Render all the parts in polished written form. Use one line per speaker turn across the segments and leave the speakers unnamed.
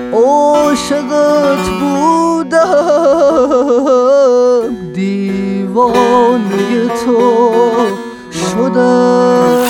عاشقت بودم دیوانه تو شدم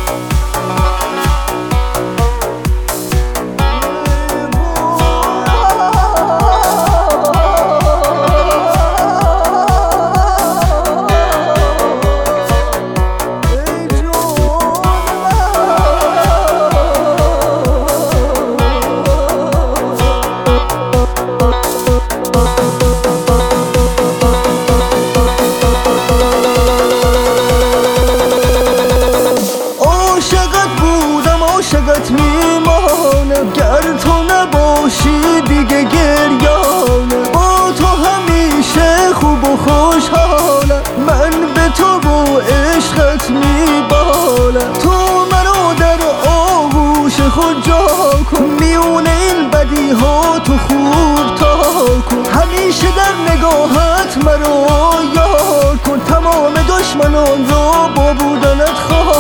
عاشقت میمانم گر تو نباشی دیگه گریانم با تو همیشه خوب و خوشحالم من به تو و عشقت میبالم تو منو در آغوش خود جا کن میونه این بدی ها تو خوب تا کن همیشه در نگاهت منو یاد کن تمام دشمنان رو با بودنت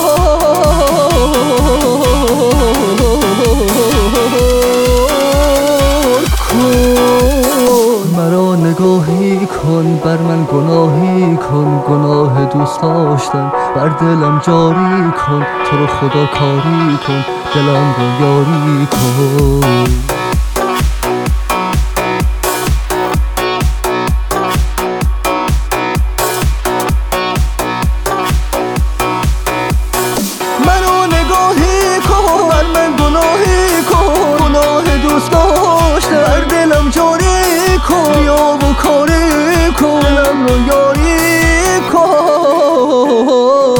مرا نگاهی کن بر من گناهی کن گناه دوست داشتن بر دلم جاری کن تو رو خدا کاری کن دلم رو یاری کن مرا نگاهی کن بر من گناهی کن گناه دوست داشتن بر دلم جاری کن بیا و کاری کن دلم رو یاری کن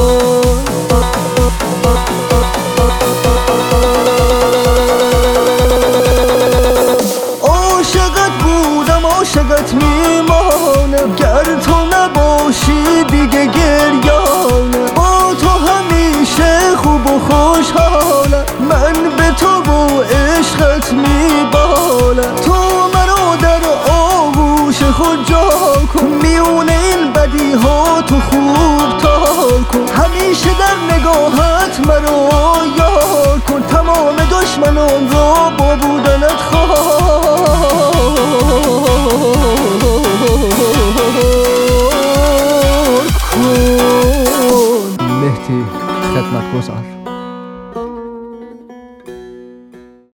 عاشقت بودم عاشقت میمانم گر تو نباشی دیگه گریانم با تو همیشه خوب و خوشحالم من به تو و عشقت میبالم تو منو در آغوش خود جا کن میونه